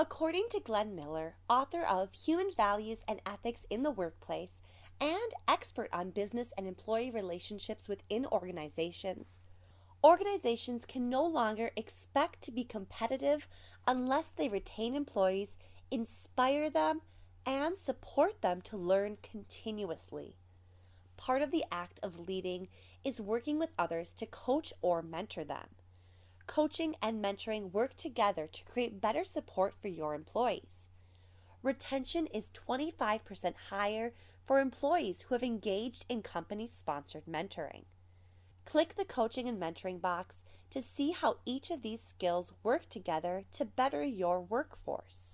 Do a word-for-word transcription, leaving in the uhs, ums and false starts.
According to Glenn Miller, author of Human Values and Ethics in the Workplace and expert on business and employee relationships within organizations, organizations can no longer expect to be competitive unless they retain employees, inspire them, and support them to learn continuously. Part of the act of leading is working with others to coach or mentor them. Coaching and mentoring work together to create better support for your employees. Retention is twenty-five percent higher for employees who have engaged in company-sponsored mentoring. Click the coaching and mentoring box to see how each of these skills work together to better your workforce.